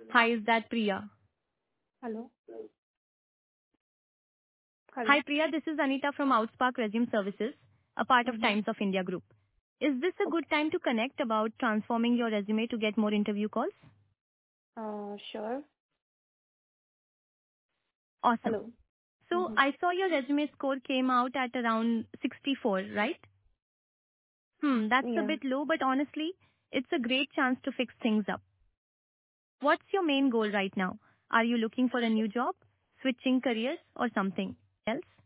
Hi, is that Priya? Hello. Hi, Hello. Priya. This is Anita from Outspark Resume Services, a part of Mm-hmm. Times of India Group. Is this a Okay. good time to connect about transforming your resume to get more interview calls? Sure. Awesome. Hello. So Mm-hmm. I saw your resume score came out at around 64, right? That's a Yeah. bit low, but honestly, it's a great chance to fix things up. What's your main goal right now? Are you looking for a new job, switching careers, or something else?